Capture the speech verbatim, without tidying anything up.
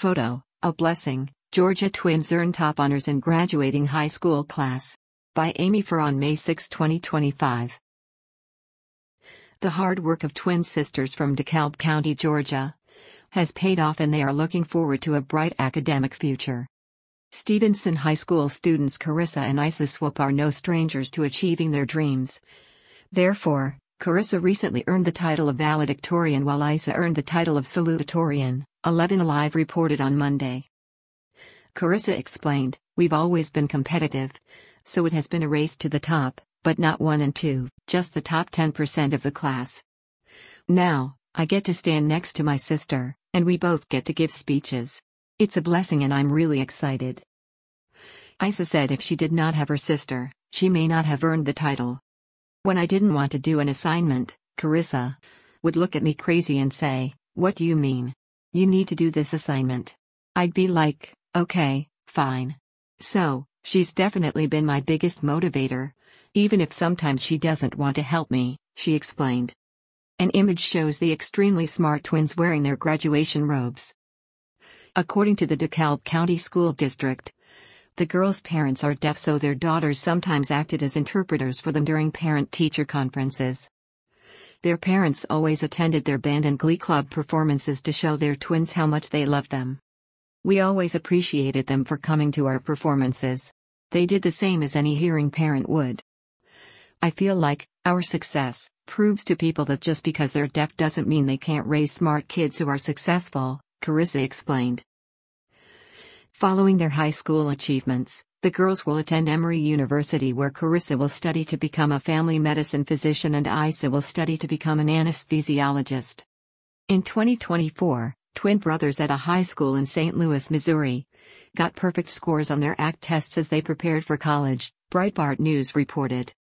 Photo, A Blessing, Georgia twins earn top honors in graduating high school class. By Amy Farr on May sixth, twenty twenty-five. The hard work of twin sisters from DeKalb County, Georgia, has paid off and they are looking forward to a bright academic future. Stevenson High School students Carissa and Isa Swope are no strangers to achieving their dreams. Therefore, Carissa recently earned the title of valedictorian while Isa earned the title of salutatorian, eleven Alive reported on Monday. Carissa explained, "We've always been competitive, so it has been a race to the top, but not one and two, just the top ten percent of the class. Now, I get to stand next to my sister, and we both get to give speeches. It's a blessing and I'm really excited." Isa said if she did not have her sister, she may not have earned the title. "When I didn't want to do an assignment, Carissa would look at me crazy and say, 'What do you mean? You need to do this assignment.' I'd be like, 'Okay, fine.' So, she's definitely been my biggest motivator, even if sometimes she doesn't want to help me," she explained. An image shows the extremely smart twins wearing their graduation robes. According to the DeKalb County School District, the girls' parents are deaf, so their daughters sometimes acted as interpreters for them during parent-teacher conferences. Their parents always attended their band and glee club performances to show their twins how much they loved them. "We always appreciated them for coming to our performances. They did the same as any hearing parent would. I feel like our success proves to people that just because they're deaf doesn't mean they can't raise smart kids who are successful," Carissa explained. Following their high school achievements, the girls will attend Emory University, where Carissa will study to become a family medicine physician and Isa will study to become an anesthesiologist. In twenty twenty-four, twin brothers at a high school in Saint Louis, Missouri, got perfect scores on their A C T tests as they prepared for college, Breitbart News reported.